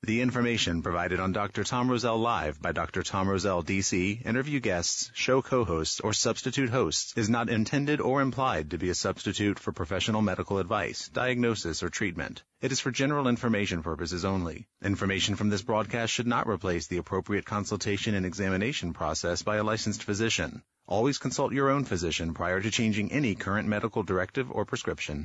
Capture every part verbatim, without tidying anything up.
The information provided on Doctor Tom Rosell Live by Doctor Tom Rosell, D C, interview guests, show co-hosts, or substitute hosts is not intended or implied to be a substitute for professional medical advice, diagnosis, or treatment. It is for general information purposes only. Information from this broadcast should not replace the appropriate consultation and examination process by a licensed physician. Always consult your own physician prior to changing any current medical directive or prescription.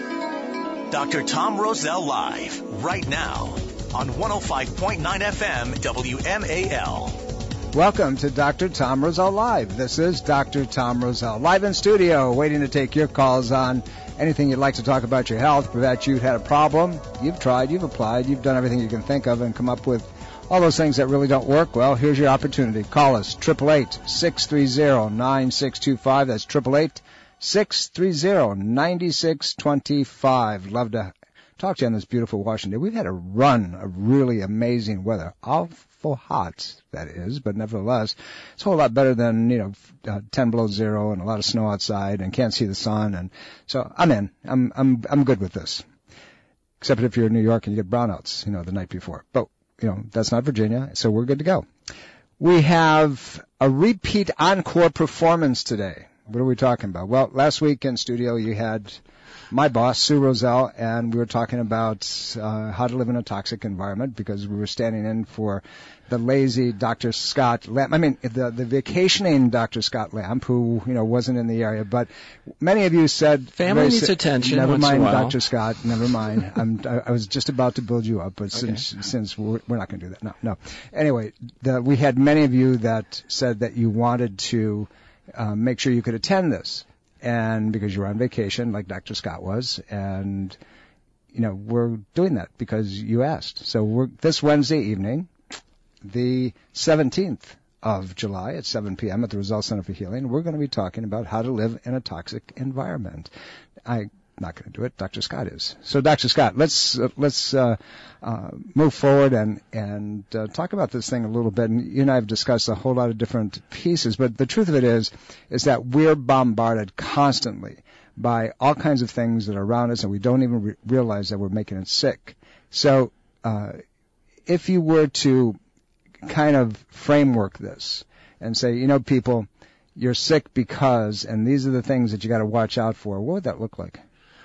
Doctor Tom Rosell Live, right now, on one oh five point nine F M W M A L. Welcome to Doctor Tom Rosell Live. This is Doctor Tom Rosell, live in studio, waiting to take your calls on anything you'd like to talk about your health, that you've had a problem, you've tried, you've applied, you've done everything you can think of and come up with all those things that really don't work. Well, here's your opportunity. Call us, eight eight eight, six three zero, nine six two five. That's eight eight eight, six three zero, nine six two five. Love to talk to you on this beautiful Washington. We've had a run of really amazing weather. Awful hot, that is, but nevertheless, it's a whole lot better than, you know, uh, ten below zero and a lot of snow outside and can't see the sun. And so I'm in. I'm I'm I'm good with this. Except if you're in New York and you get brownouts, you know, the night before. But, you know, that's not Virginia, so we're good to go. We have a repeat encore performance today. What are we talking about? Well, last week in studio you had my boss, Sue Rosell, and we were talking about uh, how to live in a toxic environment because we were standing in for the lazy Doctor Scott Lamp. I mean, the the vacationing Doctor Scott Lamp, who, you know, wasn't in the area. But many of you said... Family needs sa- attention. Never once mind, in a while. Doctor Scott, never mind. I'm, I, I was just about to build you up, but okay. since since we're, we're not going to do that. No, no. Anyway, the, we had many of you that said that you wanted to uh, make sure you could attend this. And because you were on vacation, like Doctor Scott was, and, you know, we're doing that because you asked. So we're this Wednesday evening, the seventeenth of July at seven p.m. at the Rosell Center for Healing, we're going to be talking about how to live in a toxic environment. I'm not going to do it. Doctor Scott is. So, Doctor Scott, let's uh, let's uh, uh, move forward and and uh, talk about this thing a little bit. And you and I have discussed a whole lot of different pieces, but the truth of it is, is that we're bombarded constantly by all kinds of things that are around us, and we don't even re- realize that we're making it sick. So, uh, if you were to kind of framework this and say, you know, people, you're sick because, and these are the things that you got to watch out for, what would that look like?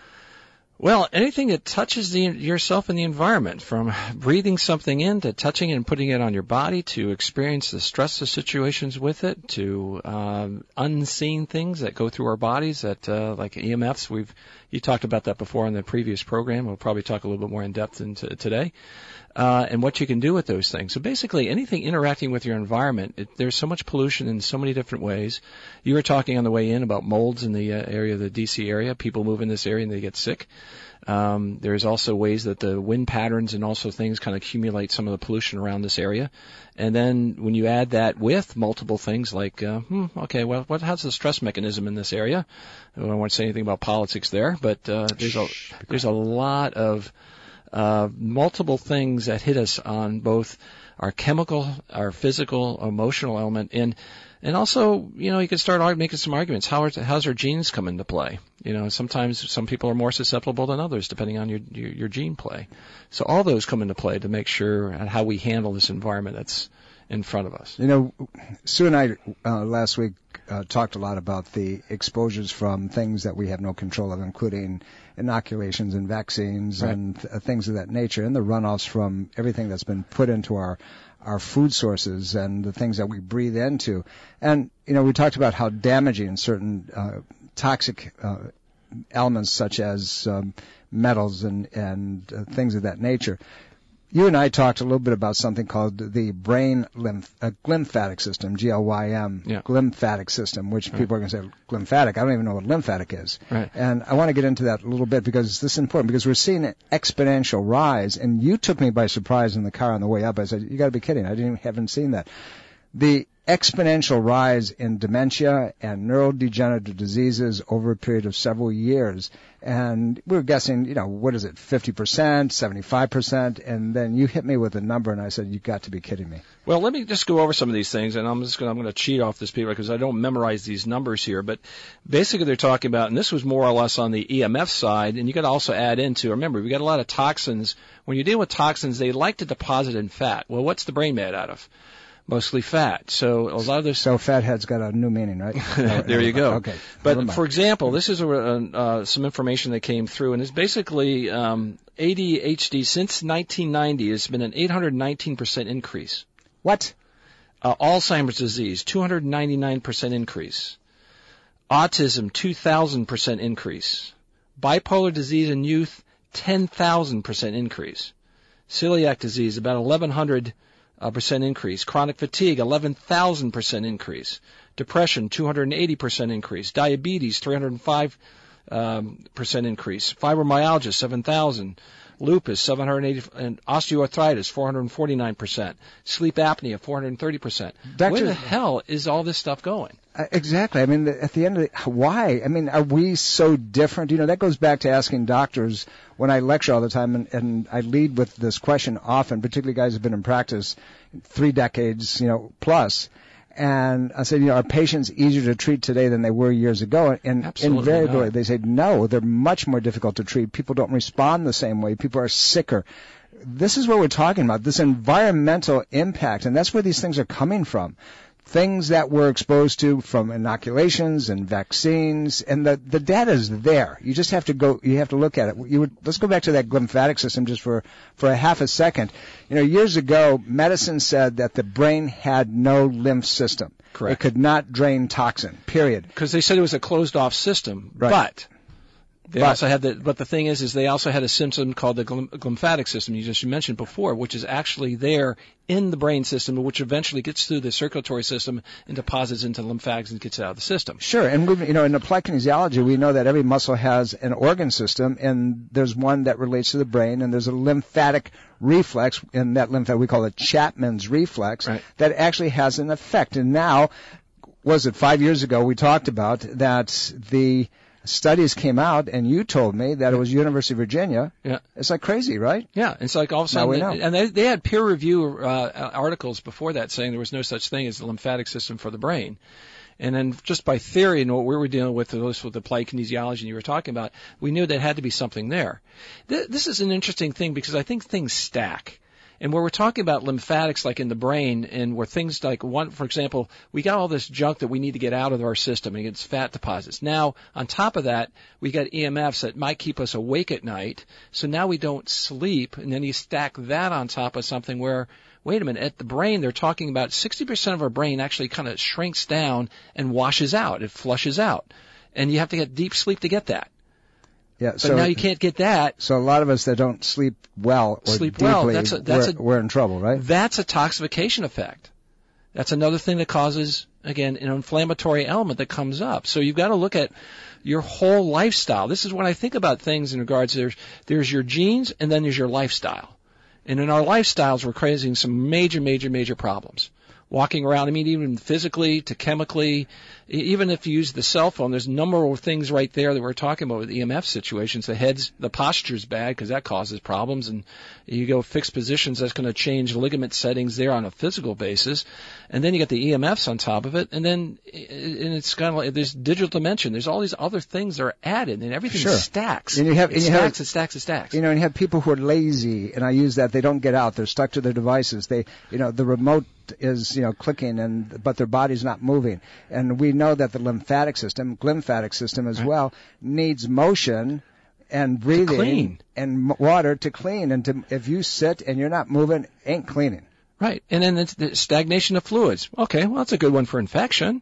Well, anything that touches the, yourself and the environment, from breathing something in to touching it and putting it on your body, to experience the stressful situations with it, to um, unseen things that go through our bodies, that uh, like E M Fs. We've you talked about that before in the previous program. We'll probably talk a little bit more in depth into today. Uh, and what you can do with those things. So basically, anything interacting with your environment, it, there's so much pollution in so many different ways. You were talking on the way in about molds in the uh, area of the D C area. People move in this area and they get sick. Um, there's also ways that the wind patterns and also things kind of accumulate some of the pollution around this area. And then when you add that with multiple things like, uh, hmm, okay, well, what, how's the stress mechanism in this area? I don't want to say anything about politics there, but uh, there's a there's a lot of Uh, multiple things that hit us on both our chemical, our physical, emotional element, and and also, you know, you can start making some arguments. How are, how's our genes come into play? You know, sometimes some people are more susceptible than others, depending on your, your your gene play. So all those come into play to make sure how we handle this environment that's in front of us. You know, Sue and I uh, last week uh, talked a lot about the exposures from things that we have no control of, including inoculations and vaccines right. and th- things of that nature, and the runoffs from everything that's been put into our our food sources and the things that we breathe into. And, you know, we talked about how damaging certain uh, toxic uh, elements such as um, metals and, and uh, things of that nature. You and I talked a little bit about something called the brain lymph, uh, glymphatic system, G L Y M, yeah. glymphatic system, which right. people are going to say, glymphatic. I don't even know what lymphatic is. Right. And I want to get into that a little bit because this is important, because we're seeing an exponential rise. And you took me by surprise in the car on the way up. I said, you got to be kidding. I didn't haven't seen that. the exponential rise in dementia and neurodegenerative diseases over a period of several years. And we were guessing, you know, what is it, fifty percent, seventy-five percent? And then you hit me with a number, and I said, you've got to be kidding me. Well, let me just go over some of these things, and I'm just going I'm going to cheat off this paper because I don't memorize these numbers here. But basically they're talking about, and this was more or less on the E M F side, and you got to also add into, remember, we got a lot of toxins. When you're dealing with toxins, they like to deposit in fat. Well, what's the brain made out of? Mostly fat. So a lot of this. So fathead's got a new meaning, right? There you go. Okay. But for example, this is a, uh, some information that came through, and it's basically um, A D H D since nineteen ninety has been an eight hundred nineteen percent increase. What? Uh, Alzheimer's disease, two hundred ninety-nine percent increase. Autism, two thousand percent increase. Bipolar disease in youth, ten thousand percent increase. Celiac disease, about eleven hundred Uh, percent increase. Chronic fatigue, eleven thousand percent increase. Depression, two hundred eighty percent increase. Diabetes, three hundred five um, percent increase. Fibromyalgia, seven thousand. Lupus, seven hundred eighty, and osteoarthritis, four hundred forty-nine percent. Sleep apnea, four hundred thirty percent. Doctor, where the hell is all this stuff going? Uh, exactly. I mean, at the end of the, why? I mean, are we so different? You know, that goes back to asking doctors when I lecture all the time, and, and I lead with this question often, particularly guys who've been in practice three decades, you know, plus. And I said, you know, are patients easier to treat today than they were years ago? And Absolutely invariably, not. they say, no, they're much more difficult to treat. People don't respond the same way. People are sicker. This is what we're talking about, this environmental impact, and that's where these things are coming from. Things that we're exposed to from inoculations and vaccines, and the the data is there. You just have to go. You have to look at it. You would, let's go back to that lymphatic system just for for a half a second. You know, years ago, medicine said that the brain had no lymph system. Correct. It could not drain toxin. Period. Because they said it was a closed-off system, Right. but they But- also had the. But the thing is, is they also had a system called the gly- lymphatic system you just mentioned before, which is actually there in the brain system, which eventually gets through the circulatory system and deposits into the lymphatics and gets out of the system. Sure, and we, you know, in applied kinesiology, we know that every muscle has an organ system, and there's one that relates to the brain, and there's a lymphatic reflex, and that lymphatic we call it Chapman's reflex, Right. that actually has an effect. And now, was it five years ago, we talked about that the studies came out, and you told me that it was University of Virginia. Yeah. It's like crazy, right? Yeah, it's like all of a Now sudden, we know. and they, they had peer review uh, articles before that saying there was no such thing as the lymphatic system for the brain. And then just by theory and what we were dealing with, with the applied kinesiology and you were talking about, we knew there had to be something there. Th- this is an interesting thing because I think things stack. And where we're talking about lymphatics like in the brain and where things like, one, for example, we got all this junk that we need to get out of our system and it's fat deposits. Now, on top of that, we got E M Fs that might keep us awake at night. So now we don't sleep. And then you stack that on top of something where, wait a minute, at the brain, they're talking about sixty percent of our brain actually kind of shrinks down and washes out. It flushes out. And you have to get deep sleep to get that. Yeah. But so now you can't get that. So a lot of us that don't sleep well or Sleep deeply, well, that's a- that's we're, a- we're in trouble, right? That's a toxification effect. That's another thing that causes, again, an inflammatory element that comes up. So you've got to look at your whole lifestyle. This is when I think about things in regards to there's, there's your genes and then there's your lifestyle. And in our lifestyles, we're causing some major, major, major problems. Walking around, I mean, even physically to chemically, e- even if you use the cell phone, there's a number of things right there that we're talking about with E M F situations. The head's, the posture's bad because that causes problems, and you go fixed positions, that's going to change ligament settings there on a physical basis. And then you got the E M Fs on top of it, and then and it's kind of like there's digital dimension. There's all these other things that are added, and everything Sure. stacks. And you have- it and you stacks, have- it stacks, it stacks. You know, and you have people who are lazy, and I use that. They don't get out. They're stuck to their devices. They, you know, the remote is, you know, clicking, and but their body's not moving. And we know that the lymphatic system, glymphatic system as Right. well, needs motion and breathing clean. and m- water to clean. And to, if you sit and you're not moving, ain't cleaning. Right, and then it's the stagnation of fluids. Okay, well, that's a good one for infection.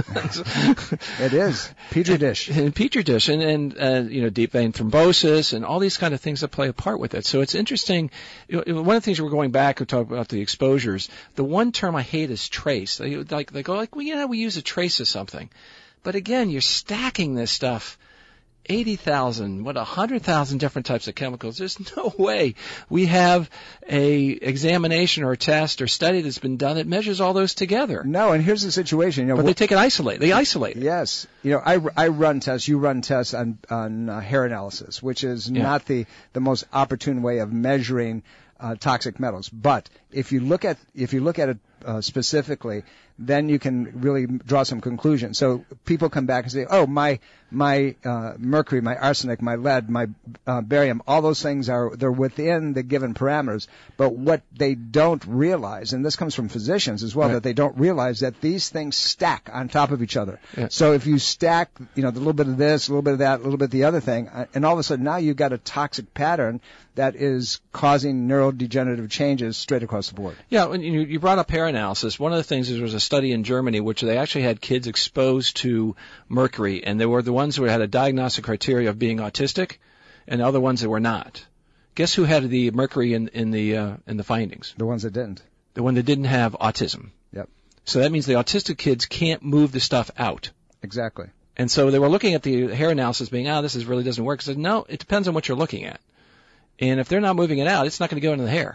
It is petri dish. And petri dish, and, and uh, you know, deep vein thrombosis, and all these kind of things that play a part with it. So it's interesting. You know, one of the things we're going back to talk about the exposures. The one term I hate is trace. They like they go like, well, yeah, we use a trace of something, but again, you're stacking this stuff eighty thousand, what, one hundred thousand different types of chemicals. There's no way we have a examination or a test or study that's been done that measures all those together. No, and here's the situation. You know, but they take it isolate. They isolate it. Yes. You know, I, I run tests. You run tests on, on uh, hair analysis, which is yeah. not the, the most opportune way of measuring uh, toxic metals. But if you look at if you look at it uh, specifically, then you can really draw some conclusions. So people come back and say, oh, my my uh, mercury, my arsenic, my lead, my uh, barium, all those things are, they're within the given parameters. But what they don't realize, and this comes from physicians as well, right. that they don't realize that these things stack on top of each other. Yeah. So if you stack, you know, a little bit of this, a little bit of that, a little bit of the other thing, and all of a sudden now you've got a toxic pattern that is causing neurodegenerative changes straight across the board. Yeah, and you, you brought up hair analysis. One of the things is there was a study in Germany which they actually had kids exposed to mercury, and they were the ones who had a diagnostic criteria of being autistic, and other ones that were not. Guess who had the mercury in, in the uh, in the findings? The ones that didn't. The one that didn't have autism. Yep. So that means the autistic kids can't move the stuff out. Exactly. And so they were looking at the hair analysis being, ah, oh, this is really doesn't work. I said, no, it depends on what you're looking at. And if they're not moving it out, it's not going to go into the hair.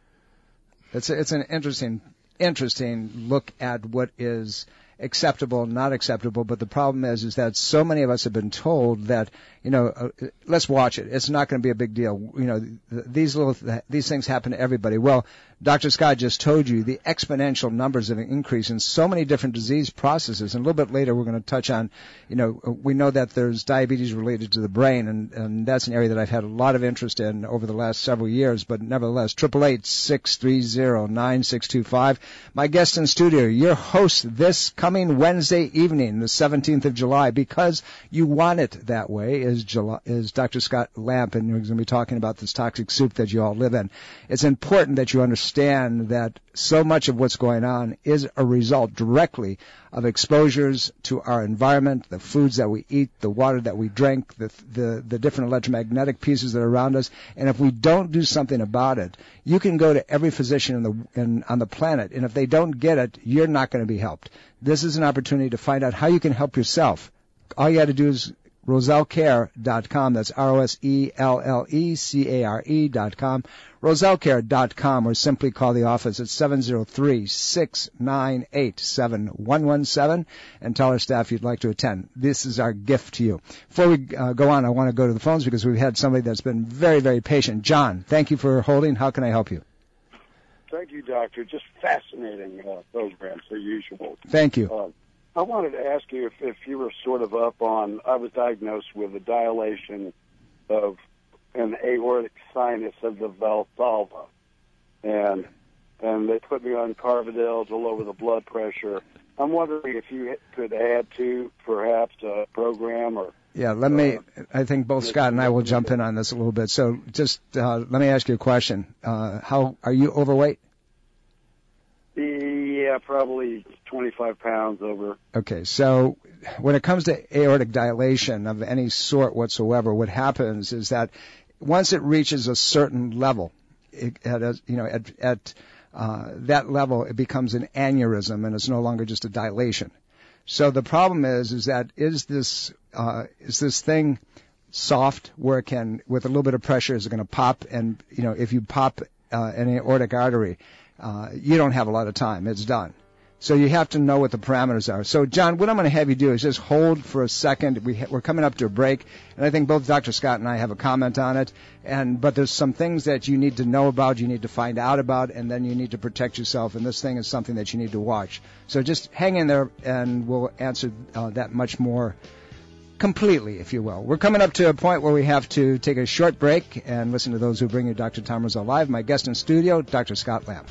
It's a, it's an interesting interesting look at what is acceptable, not acceptable. But the problem is, is that so many of us have been told that, you know, uh, let's watch it. It's not going to be a big deal. You know, th- these little th- these things happen to everybody. Well, Doctor Scott just told you the exponential numbers of an increase in so many different disease processes. And a little bit later, we're going to touch on, you know, we know that there's diabetes related to the brain, and, and that's an area that I've had a lot of interest in over the last several years. But nevertheless, triple eight six three zero nine six two five. My guest in studio, your host this coming Wednesday evening, the seventeenth of July, because you want it that way, is July, is Doctor Scott Lamp, and we're going to be talking about this toxic soup that you all live in. It's important that you understand that so much of what's going on is a result directly of exposures to our environment, the foods that we eat, the water that we drink, the, the, the different electromagnetic pieces that are around us. And if we don't do something about it, you can go to every physician in the, in, on the planet, and if they don't get it, you're not going to be helped. This is an opportunity to find out how you can help yourself. All you got to do is Roselle Care dot com. That's R O S E L L E C A R E dot com. Roselle Care dot com, or simply call the office at seven zero three, six nine eight, seven one one seven and tell our staff you'd like to attend. This is our gift to you. Before we uh, go on, I want to go to the phones because we've had somebody that's been very, very patient. John, thank you for holding. How can I help you? Thank you, Doctor. Just fascinating uh, program, per usual. Thank you. Uh, I wanted to ask you if, if you were sort of up on, I was diagnosed with a dilation of an aortic sinus of the Valsalva, and and they put me on Carvedil to lower the blood pressure. I'm wondering if you could add to perhaps a program or... Yeah, let me, I think both Scott and I will jump in on this a little bit. So just uh, let me ask you a question. Uh, how are you overweight? Yeah, probably twenty-five pounds over. Okay, so when it comes to aortic dilation of any sort whatsoever, what happens is that once it reaches a certain level, it, at a, you know, at, at uh, that level, it becomes an aneurysm, and it's no longer just a dilation. So the problem is, is that is this uh, is this thing soft where it can, with a little bit of pressure, is it going to pop? And you know, if you pop uh, an aortic artery, uh, you don't have a lot of time. It's done. So you have to know what the parameters are. So, John, what I'm going to have you do is just hold for a second. We ha- we're coming up to a break, and I think both Doctor Scott and I have a comment on it. And but there's some things that you need to know about, you need to find out about, and then you need to protect yourself. And this thing is something that you need to watch. So just hang in there, and we'll answer uh, that much more completely, if you will. We're coming up to a point where we have to take a short break and listen to those who bring you Doctor Tom Roselle Live. My guest in studio, Doctor Scott Lamp.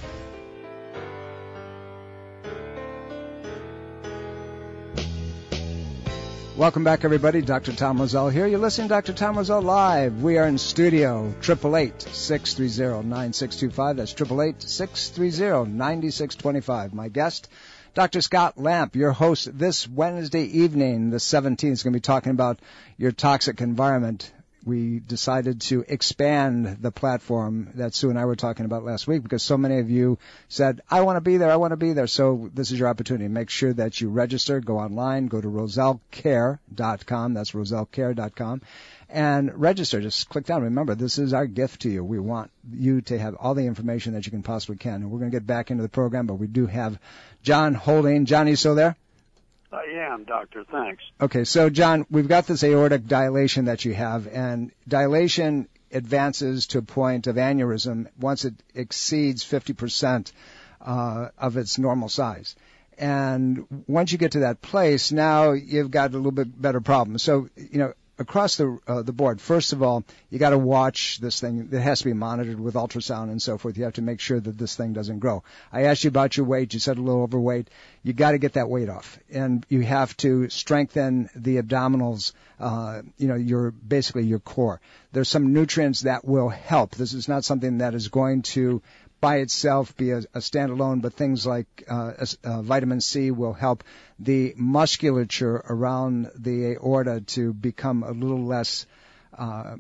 Welcome back, everybody. Doctor Tom Roselle here. You're listening to Doctor Tom Roselle Live. We are in studio, eight eight eight, six three zero, nine six two five. That's eight eight eight, six three zero, nine six two five. My guest, Doctor Scott Lamp, your host this Wednesday evening, the seventeenth, is going to be talking about your toxic environment. we decided to expand the platform that Sue and I were talking about last week because so many of you said, I want to be there, I want to be there. So this is your opportunity. Make sure that you register, go online, go to roselle care dot com. That's roselle care dot com. And register. Just click down. Remember, this is our gift to you. We want you to have all the information that you can possibly can. And we're going to get back into the program, but we do have John holding. John, are you still there? I am, Doctor. Thanks. Okay, so John, we've got this aortic dilation that you have, and dilation advances to a point of aneurysm once it exceeds fifty percent uh, of its normal size. And once you get to that place, now you've got a little bit better problem. So, you know, across the uh, the board, first of all, you got to watch this thing. It has to be monitored with ultrasound and so forth. You have to make sure that this thing doesn't grow. I asked you about your weight. You said a little overweight. You got to get that weight off, and you have to strengthen the abdominals. Uh, you know, your basically your core. There's some nutrients that will help. This is not something that is going to by itself be a, a standalone, but things like uh, uh, vitamin C will help the musculature around the aorta to become a little less uh,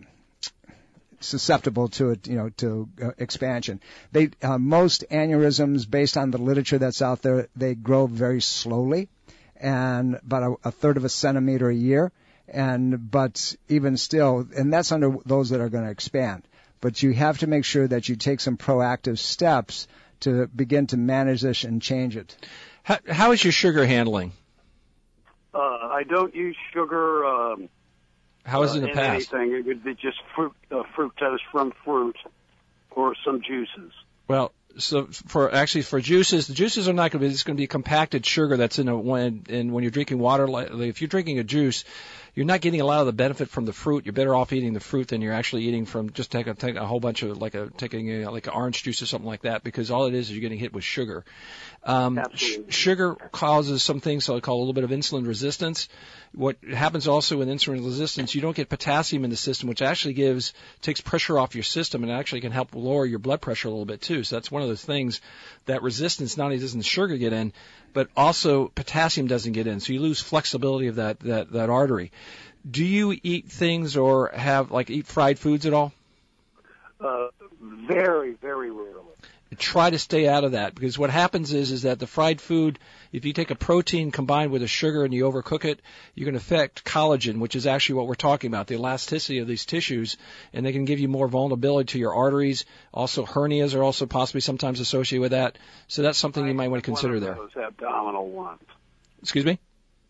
susceptible to it, you know, to uh, expansion. They uh, most aneurysms, based on the literature that's out there, they grow very slowly, and about a, a third of a centimeter a year. And but even still, and that's under those that are going to expand. But you have to make sure that you take some proactive steps to begin to manage this and change it. How, how is your sugar handling? Uh, I don't use sugar. Um, how is it in the in past? Anything. It would be just fruit, uh, fructose from fruit or some juices. Well, so for actually for juices, the juices are not going to be. It's going to be compacted sugar that's in a when and when you're drinking water. If you're drinking a juice, you're not getting a lot of the benefit from the fruit. You're better off eating the fruit than you're actually eating from just take a, take a whole bunch of like a taking a, like an orange juice or something like that, because all it is is you're getting hit with sugar. Um, sh- sugar causes some things so I call a little bit of insulin resistance. What happens also with insulin resistance, you don't get potassium in the system, which actually gives takes pressure off your system and actually can help lower your blood pressure a little bit too. So that's one of those things that resistance not only doesn't sugar get in, but also potassium doesn't get in. So you lose flexibility of that that, that artery. Do you eat things or have like eat fried foods at all? Uh, very, very rarely. Try to stay out of that, because what happens is is that the fried food, if you take a protein combined with a sugar and you overcook it, you can affect collagen, which is actually what we're talking about, the elasticity of these tissues, and they can give you more vulnerability to your arteries. Also, hernias are also possibly sometimes associated with that. So that's something you might want to consider there. I have one of those abdominal ones. Excuse me?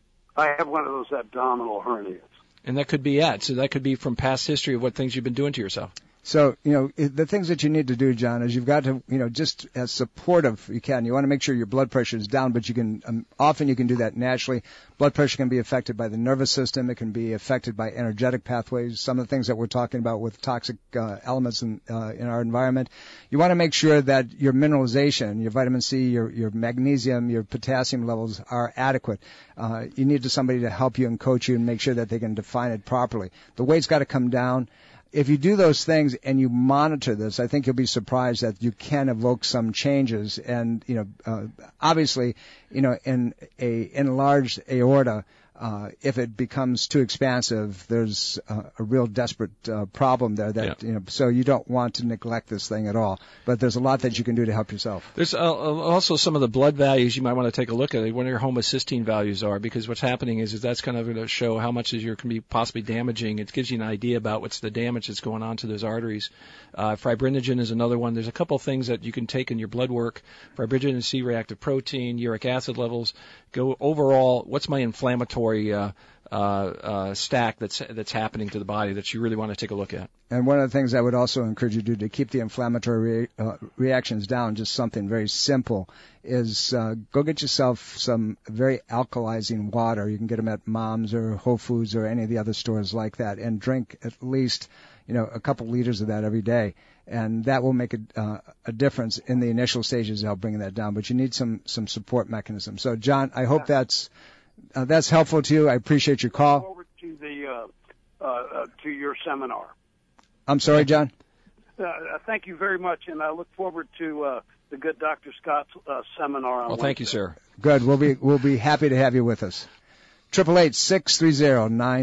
I have one of those abdominal hernias. And that could be it. So that could be from past history of what things you've been doing to yourself. So, you know, the things that you need to do, John, is you've got to, you know, just as supportive you can. You want to make sure your blood pressure is down, but you can, um, often you can do that naturally. Blood pressure can be affected by the nervous system. It can be affected by energetic pathways, some of the things that we're talking about with toxic uh, elements in, uh, in our environment. You want to make sure that your mineralization, your vitamin C, your, your magnesium, your potassium levels are adequate. Uh, you need to somebody to help you and coach you and make sure that they can define it properly. The weight's got to come down. If you do those things and you monitor this, I think you'll be surprised that you can evoke some changes. And, you know, uh, obviously, you know, in a enlarged aorta, uh, if it becomes too expansive, there's uh, a real desperate uh, problem there that, yeah. you know, so you don't want to neglect this thing at all. But there's a lot that you can do to help yourself. There's uh, also some of the blood values you might want to take a look at, what your homocysteine values are, because what's happening is, is that's kind of going to show how much is your can be possibly damaging. It gives you an idea about what's the damage that's going on to those arteries. Uh, fibrinogen is another one. There's a couple of things that you can take in your blood work. Fibrinogen, C-reactive protein, uric acid levels. Go overall, what's my inflammatory uh, uh, uh, stack that's that's happening to the body that you really want to take a look at. And one of the things I would also encourage you to do to keep the inflammatory re- uh, reactions down, just something very simple, is uh, go get yourself some very alkalizing water. You can get them at Mom's or Whole Foods or any of the other stores like that, and drink at least, you know, a couple liters of that every day. And that will make a, uh, a difference in the initial stages to help bring that down. But you need some, some support mechanism. So, John, I hope that's uh, that's helpful to you. I appreciate your call. Look forward to the uh, uh, to your seminar. I'm sorry, John. Uh, thank you very much, and I look forward to uh, the good Doctor Scott's uh, seminar. On well, thank Wednesday. you, sir. Good. We'll be we'll be happy to have you with us. Triple eight six three zero nine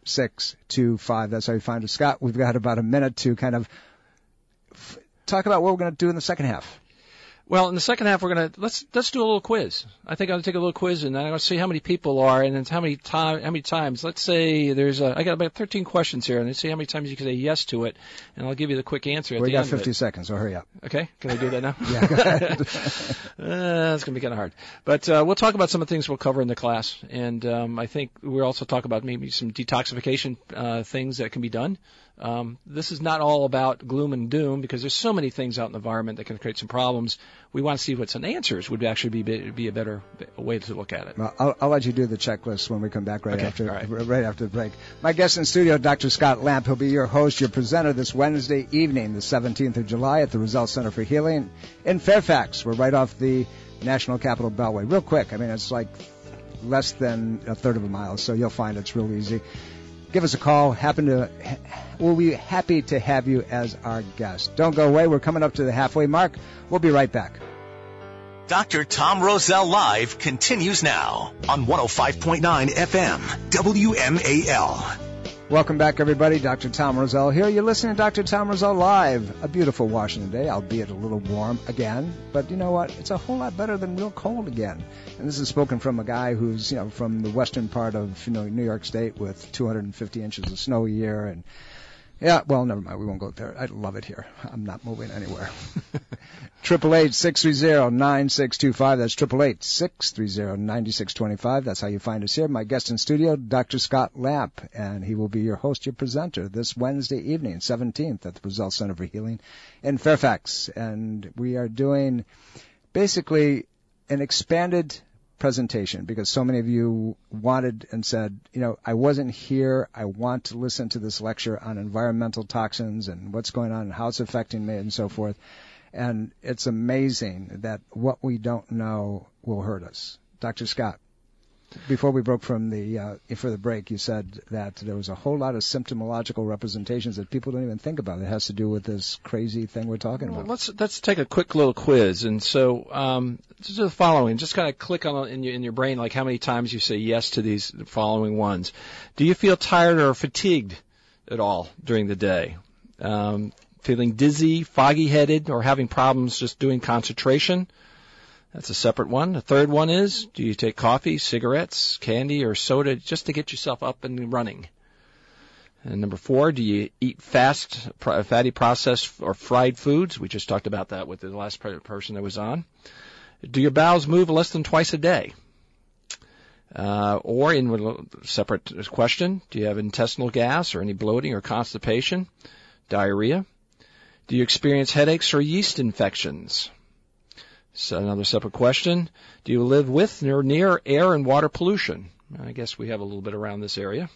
six two five. That's how you find us. Scott, we've got about a minute to kind of f- talk about what we're going to do in the second half. Well, in the second half, we're gonna let's let's do a little quiz. I think I'm gonna take a little quiz, and I'm gonna see how many people are, and then how many time how many times. Let's say there's a, I got about thirteen questions here, and let's see how many times you can say yes to it, and I'll give you the quick answer at we the end. We got fifty of it. seconds, so hurry up. Okay, can I do that now? Yeah, go ahead. uh, it's gonna be kind of hard, but uh, we'll talk about some of the things we'll cover in the class, and um, I think we'll also talk about maybe some detoxification uh, things that can be done. Um, this is not all about gloom and doom because there's so many things out in the environment that can create some problems. We want to see what some answers would actually be be a better way to look at it. Well, I'll, I'll let you do the checklist when we come back right okay, after right. right after the break. My guest in studio, Doctor Scott Lamp. He'll be your host, your presenter this Wednesday evening, the seventeenth of July at the Roselle Center for Healing in Fairfax. We're right off the National Capital Beltway. Real quick. I mean, it's like less than a third of a mile, so you'll find it's real easy. Give us a call. Happen to, we'll be happy to have you as our guest. Don't go away. We're coming up to the halfway mark. We'll be right back. Doctor Tom Roselle Live continues now on one oh five point nine F M W M A L. Welcome back, everybody. Doctor Tom Roselle here. You're listening to Doctor Tom Roselle Live. A beautiful Washington day, albeit a little warm again. But you know what? It's a whole lot better than real cold again. And this is spoken from a guy who's, you know, from the western part of, you know, New York State with two hundred fifty inches of snow a year. And, yeah, well, never mind. We won't go there. I love it here. I'm not moving anywhere. Triple eight six three zero nine six two five. That's triple eight six three zero nine six two five. That's how you find us here. My guest in studio, Doctor Scott Lamp, and he will be your host, your presenter this Wednesday evening, seventeenth, at the Roselle Center for Healing in Fairfax. And we are doing basically an expanded presentation because so many of you wanted and said, you know, I wasn't here. I want to listen to this lecture on environmental toxins and what's going on and how it's affecting me and so forth. And it's amazing that what we don't know will hurt us. Doctor Scott, before we broke from the uh, for the break, you said that there was a whole lot of symptomological representations that people don't even think about. It has to do with this crazy thing we're talking well, about. Let's let's take a quick little quiz. And so, um, just the following. Just kind of click on in your in your brain, like how many times you say yes to these following ones. Do you feel tired or fatigued at all during the day? Um, feeling dizzy, foggy-headed, or having problems just doing concentration? That's a separate one. The third one is, do you take coffee, cigarettes, candy, or soda just to get yourself up and running? And number four, do you eat fast, fatty, processed, or fried foods? We just talked about that with the last person that was on. Do your bowels move less than twice a day? Uh, or in a separate question, do you have intestinal gas or any bloating or constipation, diarrhea? Do you experience headaches or yeast infections? So another separate question. Do you live with or near air and water pollution? I guess we have a little bit around this area.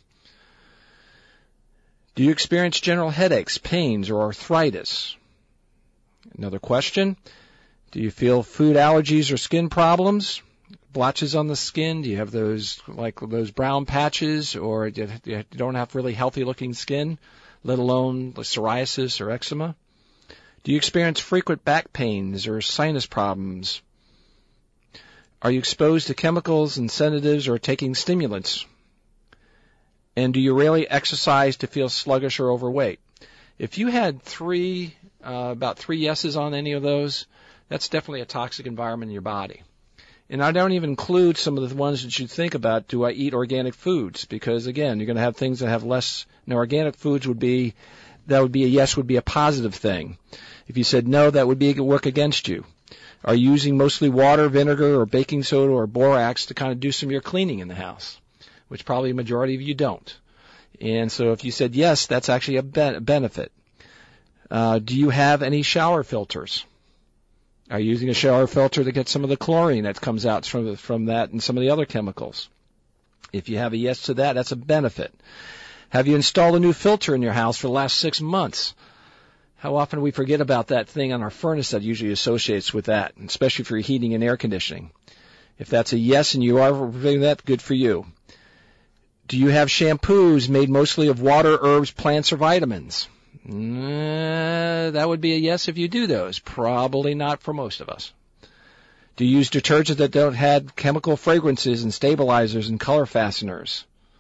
Do you experience general headaches, pains, or arthritis? Another question. Do you feel food allergies or skin problems? Blotches on the skin? Do you have those, like those brown patches, or do you don't have really healthy looking skin, let alone psoriasis or eczema? Do you experience frequent back pains or sinus problems? Are you exposed to chemicals and sedatives or taking stimulants? And do you rarely exercise to feel sluggish or overweight? If you had three, uh, about three yeses on any of those, that's definitely a toxic environment in your body. And I don't even include some of the ones that you think about. Do I eat organic foods? Because again, you're going to have things that have less. Now, organic foods would be, that would be a yes, would be a positive thing. If you said no, that would be a work against you. Are you using mostly water, vinegar, or baking soda, or borax to kind of do some of your cleaning in the house? Which probably a majority of you don't. And so if you said yes, that's actually a be- benefit. Uh, do you have any shower filters? Are you using a shower filter to get some of the chlorine that comes out from, the, from that and some of the other chemicals? If you have a yes to that, that's a benefit. Have you installed a new filter in your house for the last six months? How often do we forget about that thing on our furnace that usually associates with that, especially for heating and air conditioning? If that's a yes and you are doing that, good for you. Do you have shampoos made mostly of water, herbs, plants, or vitamins? Uh, that would be a yes if you do those. Probably not for most of us. Do you use detergents that don't have chemical fragrances and stabilizers and color fasteners?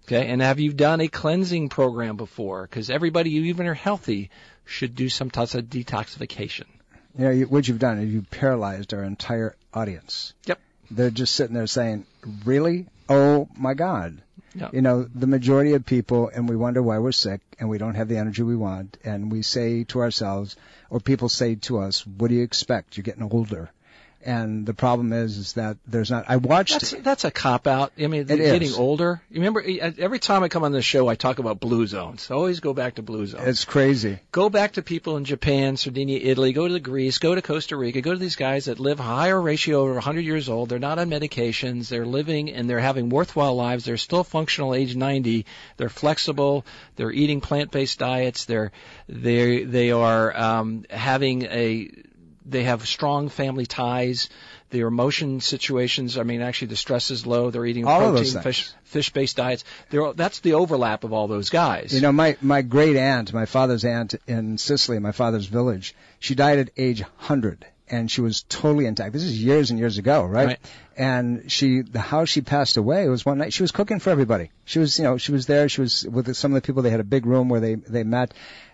Okay, and have you done a cleansing program before? Because everybody who even are healthy should do some type of detoxification. You know, you, what you've done is you've paralyzed our entire audience. Yep. They're just sitting there saying, really? Oh, my God. Yep. You know, the majority of people, and we wonder why we're sick, and we don't have the energy we want, and we say to ourselves, or people say to us, what do you expect? You're getting older. And the problem is, is that there's not. I watched. That's, that's a cop out. I mean, It getting is. older. You remember, every time I come on this show, I talk about blue zones. I always go back to blue zones. It's crazy. Go back to people in Japan, Sardinia, Italy. Go to Greece. Go to Costa Rica. Go to these guys that live a higher ratio over one hundred years old. They're not on medications. They're living and they're having worthwhile lives. They're still functional, age ninety. They're flexible. They're eating plant-based diets. They're they they are um, having a. They have strong family ties. Their emotion situations, I mean, actually the stress is low. They're eating All of protein, those fish, fish-based diets. They're, that's the overlap of all those guys. You know, my, my great aunt, my father's aunt in Sicily, my father's village, she died at age one hundred, and she was totally intact. This is years and years ago, right? Right. And she, the how she passed away was one night. She was cooking for everybody. She was, you know, she was there. She was with some of the people. They had a big room where they, they met.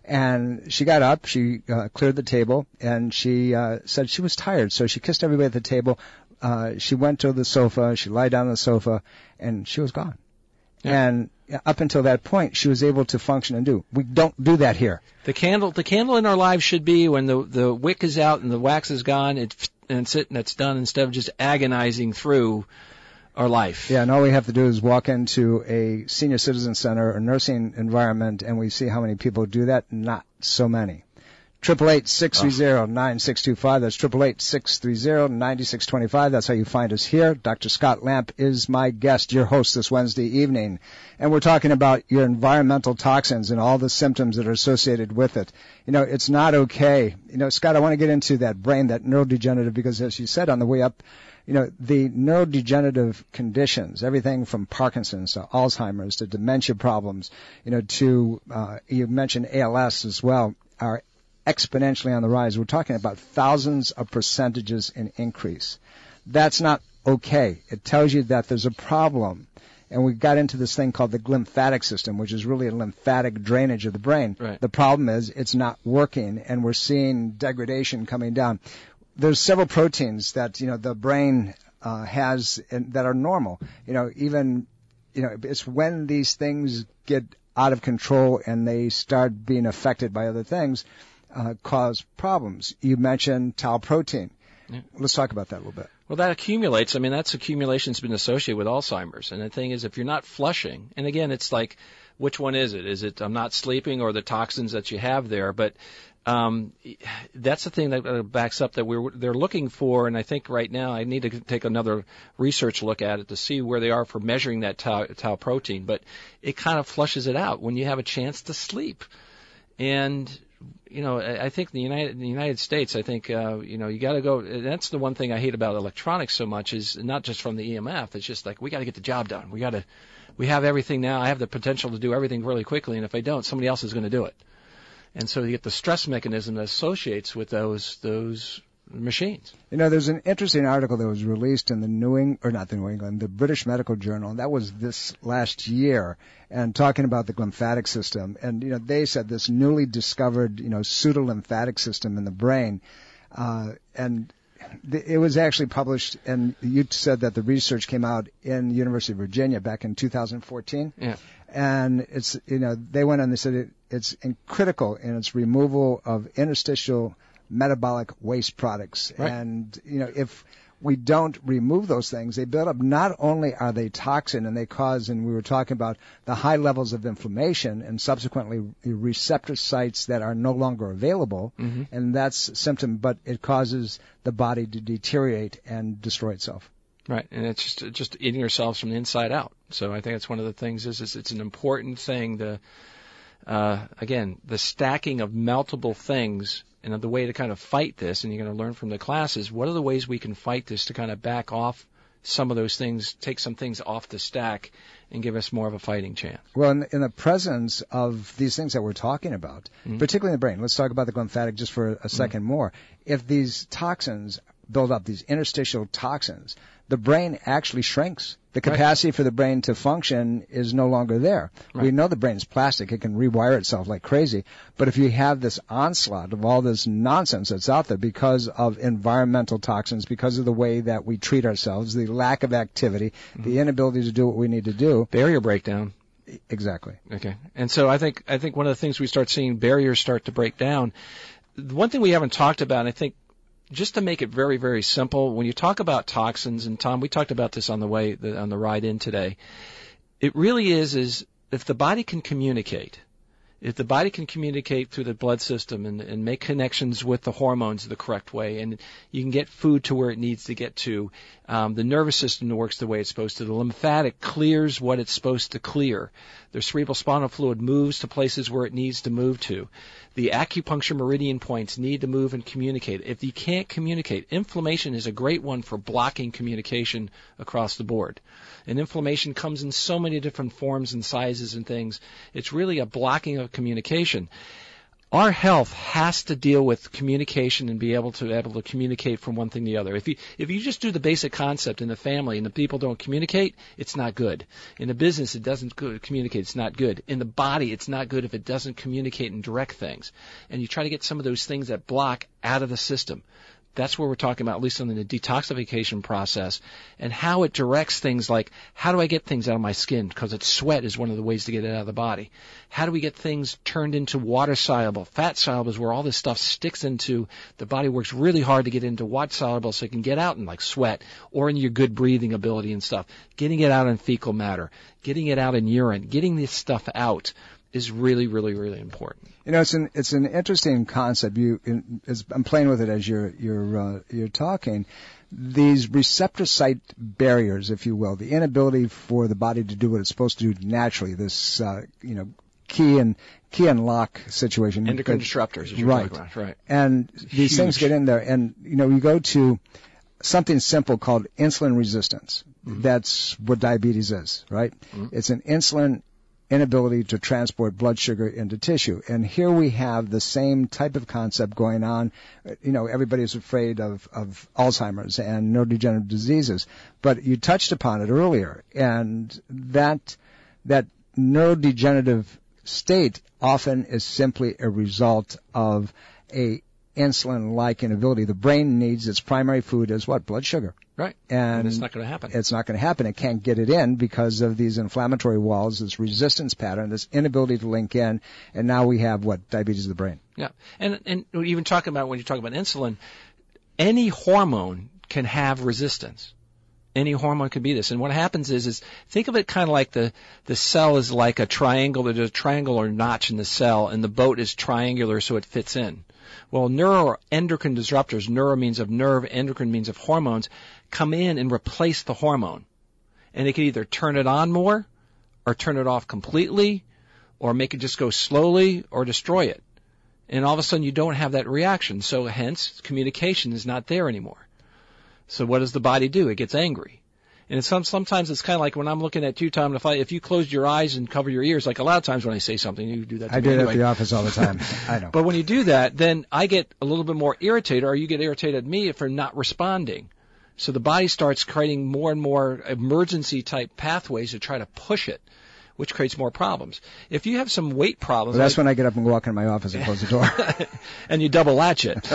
And she got up, she uh, cleared the table, and she uh, said she was tired. So she kissed everybody at the table. Uh, she went to the sofa, she lied down on the sofa, and she was gone. Yeah. And up until that point, she was able to function and do. We don't do that here. The candle, the candle in our lives should be when the the wick is out and the wax is gone, it's, and it's it and it's done, instead of just agonizing through our life. Yeah, and all we have to do is walk into a senior citizen center or nursing environment, and we see how many people do that. Not so many. Triple eight six three zero nine six two five. That's triple eight six three zero ninety six twenty five. That's how you find us here. Doctor Scott Lamp is my guest, your host this Wednesday evening, and we're talking about your environmental toxins and all the symptoms that are associated with it. You know, it's not okay. You know, Scott, I want to get into that brain, that neurodegenerative, because as you said on the way up, you know, the neurodegenerative conditions, everything from Parkinson's to Alzheimer's to dementia problems, you know, to, uh, you mentioned A L S as well, are exponentially on the rise. We're talking about thousands of percentages in increase. That's not okay. It tells you that there's a problem. And we got into this thing called the glymphatic system, which is really a lymphatic drainage of the brain. Right. The problem is it's not working, and we're seeing degradation coming down. There's several proteins that, you know, the brain uh, has and that are normal. You know, even, you know, it's when these things get out of control and they start being affected by other things, uh, cause problems. You mentioned tau protein. Yeah. Let's talk about that a little bit. Well, that accumulates. I mean, that's accumulation's been associated with Alzheimer's. And the thing is, if you're not flushing, and again, it's like, which one is it? Is it I'm not sleeping or the toxins that you have there? But um, that's the thing that uh, backs up that we're they're looking for. And I think right now I need to take another research look at it to see where they are for measuring that tau, tau protein. But it kind of flushes it out when you have a chance to sleep. And you know, I think the United the United States, I think, uh, you know, you got to go. That's the one thing I hate about electronics so much is not just from the E M F. It's just like we got to get the job done. We got to, we have everything now. I have the potential to do everything really quickly, and if I don't, somebody else is going to do it. And so you get the stress mechanism that associates with those those machines. You know, there's an interesting article that was released in the New England, or not the New England, the British Medical Journal, and that was this last year, and talking about the glymphatic system. And, you know, they said this newly discovered, you know, pseudolymphatic system in the brain, uh, and th- it was actually published, and you said that the research came out in the University of Virginia back in two thousand fourteen. Yeah. And it's, you know, they went on and they said it, it's in critical in its removal of interstitial metabolic waste products. Right. And, you know, if we don't remove those things, they build up. Not only are they toxin and they cause, and we were talking about the high levels of inflammation and subsequently receptor sites that are no longer available, mm-hmm. and that's a symptom, but it causes the body to deteriorate and destroy itself. Right, and it's just just eating ourselves from the inside out. So I think it's one of the things is, is it's an important thing to, uh, again, the stacking of multiple things. And the way to kind of fight this, and you're going to learn from the classes, what are the ways we can fight this to kind of back off some of those things, take some things off the stack, and give us more of a fighting chance? Well, in, in the presence of these things that we're talking about, mm-hmm. particularly in the brain, let's talk about the glymphatic just for a second mm-hmm. more. If these toxins build up, these interstitial toxins, the brain actually shrinks. The capacity right. for the brain to function is no longer there. Right. We know the brain's plastic. It can rewire itself like crazy. But if you have this onslaught of all this nonsense that's out there because of environmental toxins, because of the way that we treat ourselves, the lack of activity, mm-hmm. the inability to do what we need to do. Barrier breakdown. Exactly. Okay. And so I think I think one of the things we start seeing, barriers start to break down. One thing we haven't talked about, and I think just to make it very, very simple, when you talk about toxins, and Tom, we talked about this on the way, the, on the ride in today, it really is, is if the body can communicate, if the body can communicate through the blood system and, and make connections with the hormones the correct way, and you can get food to where it needs to get to, um, the nervous system works the way it's supposed to, the lymphatic clears what it's supposed to clear, the cerebral spinal fluid moves to places where it needs to move to, the acupuncture meridian points need to move and communicate. If you can't communicate, inflammation is a great one for blocking communication across the board. And inflammation comes in so many different forms and sizes and things. It's really a blocking of communication. Our health has to deal with communication and be able to be able to communicate from one thing to the other. If you if you just do the basic concept in the family and the people don't communicate, it's not good. In the business, it doesn't communicate, it's not good. In the body, it's not good if it doesn't communicate and direct things. And you try to get some of those things that block out of the system. That's where we're talking about, at least on the detoxification process, and how it directs things like, how do I get things out of my skin? Because it's sweat is one of the ways to get it out of the body. How do we get things turned into water soluble? Fat soluble is where all this stuff sticks into, the body works really hard to get into water soluble so it can get out in like sweat or in your good breathing ability and stuff. Getting it out in fecal matter, getting it out in urine, getting this stuff out is really, really, really important. You know, it's an it's an interesting concept. You, in, as, I'm playing with it as you're you're uh, you're talking. These receptor site barriers, if you will, the inability for the body to do what it's supposed to do naturally. This, uh, you know, key and key and lock situation. Endocrine but, disruptors, as you're right. talking about, right? And these Huge. things get in there, and you know, you go to something simple called insulin resistance. Mm-hmm. That's what diabetes is, right? Mm-hmm. It's an insulin inability to transport blood sugar into tissue. And here we have the same type of concept going on. You know, everybody is afraid of, of Alzheimer's and neurodegenerative diseases, but you touched upon it earlier. And that, that neurodegenerative state often is simply a result of a insulin-like inability. The brain needs its primary food as what? Blood sugar. Right. And, and it's not going to happen. It's not going to happen. It can't get it in because of these inflammatory walls, this resistance pattern, this inability to link in, and now we have what? Diabetes of the brain. Yeah. And and even talking about, when you talk about insulin, any hormone can have resistance. Any hormone can be this. And what happens is, is think of it kind of like the, the cell is like a triangle. There's a triangular notch in the cell, and the boat is triangular so it fits in. Well, neuroendocrine disruptors, neuro means of nerve, endocrine means of hormones, come in and replace the hormone. And they can either turn it on more, or turn it off completely, or make it just go slowly, or destroy it. And all of a sudden you don't have that reaction. So hence, communication is not there anymore. So what does the body do? It gets angry. And it's some, sometimes it's kind of like when I'm looking at you, Tom, if I, if you closed your eyes and cover your ears, like a lot of times when I say something, you do that to I me do it anyway. at the office all the time. I know. But when you do that, then I get a little bit more irritated, or you get irritated at me for not responding. So the body starts creating more and more emergency-type pathways to try to push it, which creates more problems. If you have some weight problems... Well, that's like, when I get up and walk in my office and close the door. and you double latch it.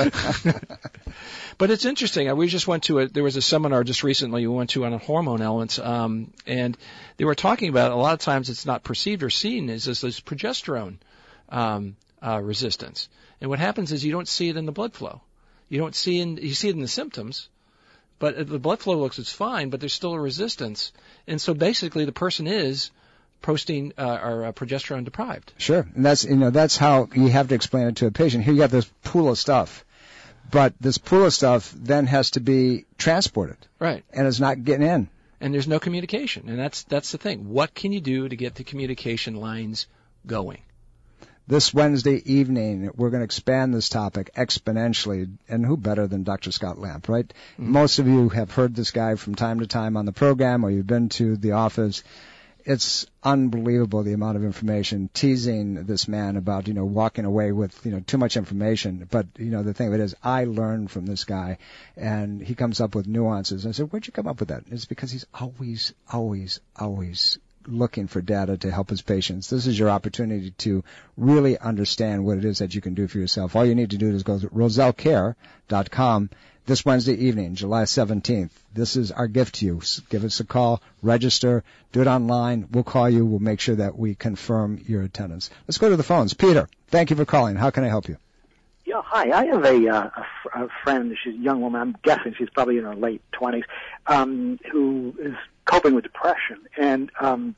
But it's interesting. We just went to a, there was a seminar just recently we went to on hormone elements, um, and they were talking about a lot of times it's not perceived or seen as this, this progesterone um, uh, resistance. And what happens is you don't see it in the blood flow. You don't see in, you see it in the symptoms, but the blood flow looks it's fine, but there's still a resistance. And so basically the person is protein uh, or uh, progesterone deprived. Sure, and that's you know that's how you have to explain it to a patient. Here you have this pool of stuff. But this pool of stuff then has to be transported. Right. And it's not getting in. And there's no communication. And that's that's the thing. What can you do to get the communication lines going? This Wednesday evening, we're going to expand this topic exponentially. And who better than Doctor Scott Lamp, right? Mm-hmm. Most of you have heard this guy from time to time on the program, or you've been to the office. It's unbelievable the amount of information, teasing this man about, you know, walking away with, you know, too much information. But, you know, the thing of it is, I learned from this guy, and he comes up with nuances. And I said, where'd you come up with that? It's because he's always, always, always looking for data to help his patients. This is your opportunity to really understand what it is that you can do for yourself. All you need to do is go to roselle care dot com this Wednesday evening, July seventeenth. This is our gift to you. Give us a call, register, do it online. We'll call you. We'll make sure that we confirm your attendance. Let's go to the phones. Peter, thank you for calling. How can I help you? Yeah, hi. I have a, uh, a, fr- a friend. She's a young woman. I'm guessing she's probably in her late twenties, um, who is coping with depression. And um,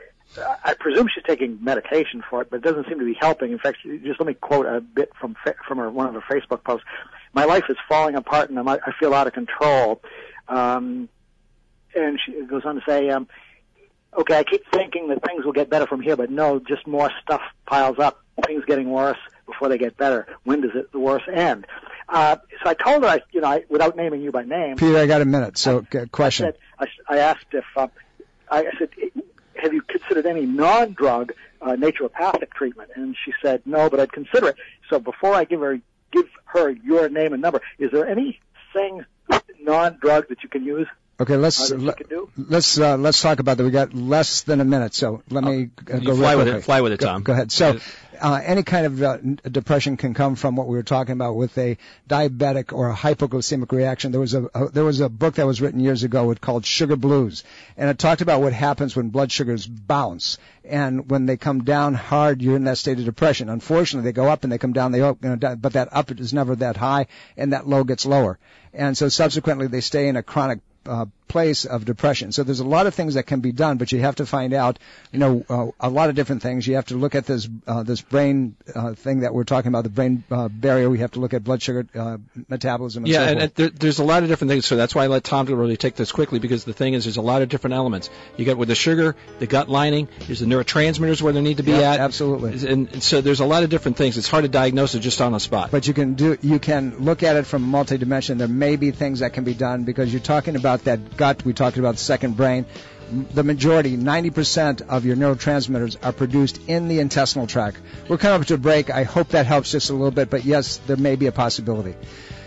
I presume she's taking medication for it, but it doesn't seem to be helping. In fact, just let me quote a bit from fa- from her, one of her Facebook posts. My life is falling apart, and I'm, I feel out of control. Um, and she goes on to say, um, okay, I keep thinking that things will get better from here, but no, just more stuff piles up. Things getting worse before they get better. When does it the worst end? Uh, so I told her, I, you know, I, without naming you by name. Peter, I got a minute. So, I, question. I, said, I, I asked if uh, I, I said, have you considered any non-drug uh, naturopathic treatment? And she said no, but I'd consider it. So before I give her give her your name and number, is there anything non-drug that you can use? Okay, let's uh, let, let's uh, let's talk about that. We got less than a minute, so let me uh, go fly real with quickly. it. Fly with it, Tom. Go, go ahead. So, uh, any kind of uh, depression can come from what we were talking about with a diabetic or a hypoglycemic reaction. There was a, a there was a book that was written years ago. It called Sugar Blues, and it talked about what happens when blood sugars bounce, and when they come down hard, you're in that state of depression. Unfortunately, they go up and they come down. They you know, but that up is never that high, and that low gets lower, and so subsequently they stay in a chronic Uh, place of depression. So there's a lot of things that can be done, but you have to find out, you know, uh, a lot of different things. You have to look at this uh, this brain uh, thing that we're talking about, the brain uh, barrier. We have to look at blood sugar uh, metabolism and yeah, so and, forth. and there, there's a lot of different things. So that's why I let Tom really take this quickly, because the thing is, there's a lot of different elements. You got with the sugar, the gut lining, there's the neurotransmitters where they need to be yeah, at. Absolutely. And, and so there's a lot of different things. It's hard to diagnose it just on the spot. But you can do, you can look at it from multi-dimension. There may be things that can be done because you're talking about that gut. We talked about the second brain. The majority, ninety percent of your neurotransmitters are produced in the intestinal tract. We're coming up to a break. I hope that helps just a little bit, but yes, there may be a possibility.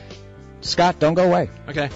Scott, don't go away. Okay.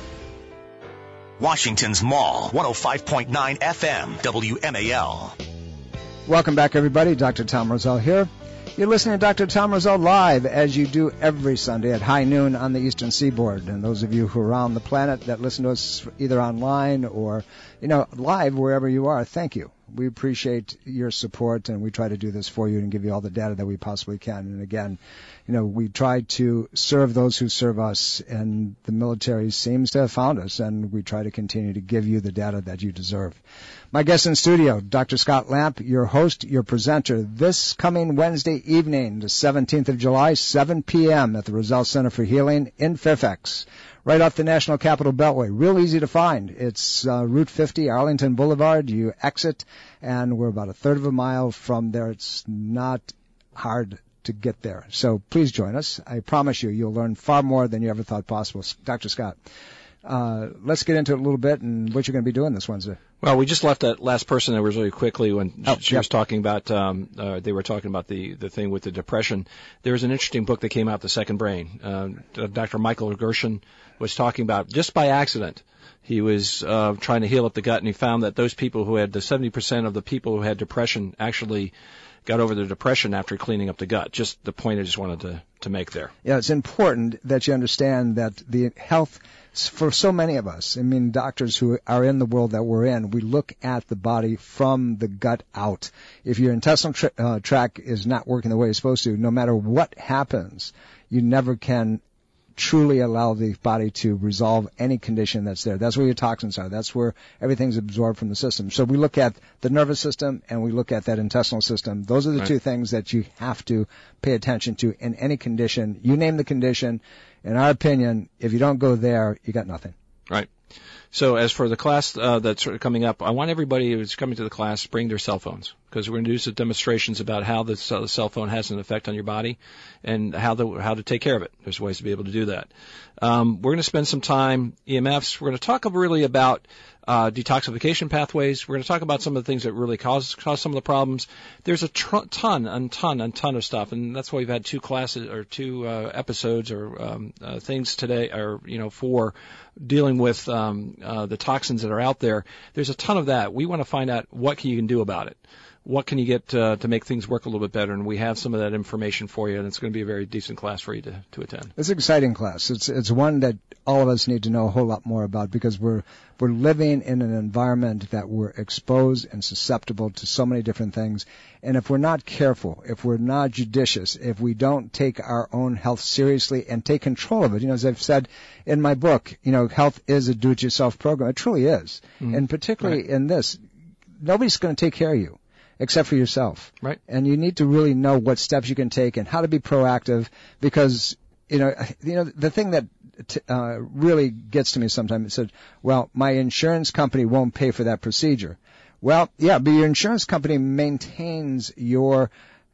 Washington's Mall, one oh five point nine F M, W M A L. Welcome back, everybody. Doctor Tom Roselle here. You're listening to Doctor Tom Roselle live, as you do every Sunday at high noon on the Eastern Seaboard. And those of you who are around the planet that listen to us either online or, you know, live wherever you are, thank you. We appreciate your support, and we try to do this for you and give you all the data that we possibly can. And again, you know, we try to serve those who serve us, and the military seems to have found us, and we try to continue to give you the data that you deserve. My guest in studio, Doctor Scott Lamp, your host, your presenter, this coming Wednesday evening, the seventeenth of July, seven p.m. at the Roselle Center for Healing in Fairfax, right off the National Capital Beltway. Real easy to find. It's uh, Route fifty, Arlington Boulevard. You exit, and we're about a third of a mile from there. It's not hard to get there. So please join us. I promise you, you'll learn far more than you ever thought possible. Doctor Scott, uh, let's get into it a little bit and what you're going to be doing this Wednesday. Well, we just left that last person there was really quickly when oh, she yep. was talking about, um, uh, they were talking about the, the thing with the depression. There was an interesting book that came out, The Second Brain. Uh, Doctor Michael Gershon was talking about, just by accident, he was uh, trying to heal up the gut, and he found that those people who had, the seventy percent of the people who had depression actually got over their depression after cleaning up the gut. Just the point I just wanted to, to make there. Yeah, it's important that you understand that the health, for so many of us, I mean, doctors who are in the world that we're in, we look at the body from the gut out. If your intestinal tra- uh, tract is not working the way it's supposed to, no matter what happens, you never can truly allow the body to resolve any condition that's there. That's where your toxins are. That's where everything's absorbed from the system. So we look at the nervous system and we look at that intestinal system. Those are the right. two things that you have to pay attention to in any condition. You name the condition. In our opinion, if you don't go there, you got nothing. Right. So as for the class uh, that's coming up, I want everybody who's coming to the class bring their cell phones, because we're going to do some demonstrations about how the cell phone has an effect on your body and how the, how to take care of it. There's ways to be able to do that. Um, we're going to spend some time, E M Fs. We're going to talk really about uh, detoxification pathways. We're going to talk about some of the things that really cause cause some of the problems. There's a tr- ton, a ton, a ton of stuff, and that's why we've had two classes or two uh, episodes or um, uh, things today, or you know, for dealing with um, uh, the toxins that are out there. There's a ton of that. We want to find out what you can do about it. What can you get uh, to make things work a little bit better? And we have some of that information for you, and it's going to be a very decent class for you to, to attend. It's an exciting class. It's it's one that all of us need to know a whole lot more about, because we're we're living in an environment that we're exposed and susceptible to so many different things. And if we're not careful, if we're not judicious, if we don't take our own health seriously and take control of it, you know, as I've said in my book, you know, health is a do-it-yourself program. It truly is. Mm-hmm. And particularly right. in this, nobody's going to take care of you except for yourself. Right. And you need to really know what steps you can take and how to be proactive, because, you know, you know, the thing that t- uh, really gets to me sometimes, it said, well, my insurance company won't pay for that procedure. Well, yeah, but your insurance company maintains your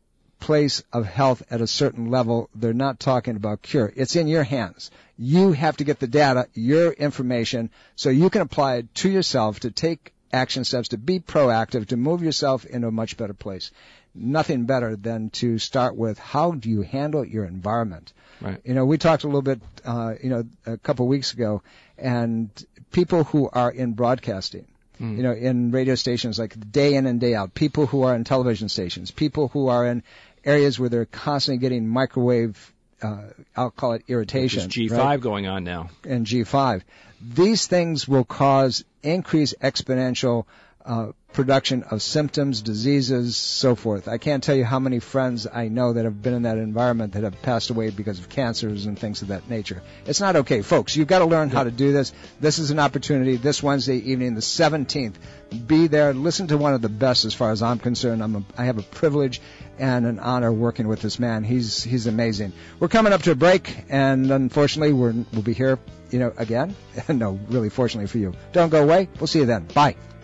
place of health at a certain level. They're not talking about cure. It's in your hands. You have to get the data, your information, so you can apply it to yourself to take action steps, to be proactive, to move yourself into a much better place. Nothing better than to start with, how do you handle your environment? Right. You know, we talked a little bit, uh, you know, a couple of weeks ago, and people who are in broadcasting, mm. you know, in radio stations, like day in and day out, people who are in television stations, people who are in areas where they're constantly getting microwave, uh, I'll call it irritation. There's G five right? going on now. And G five. These things will cause increased exponential uh, production of symptoms, diseases, so forth. I can't tell you how many friends I know that have been in that environment that have passed away because of cancers and things of that nature. It's not okay. Folks, you've got to learn how to do this. This is an opportunity this Wednesday evening, the seventeenth. Be there. Listen to one of the best as far as I'm concerned. I'm a, I have a privilege and an honor working with this man. He's he's amazing. We're coming up to a break, and unfortunately we're, we'll be here, you know, again. No, really fortunately for you. Don't go away. We'll see you then. Bye.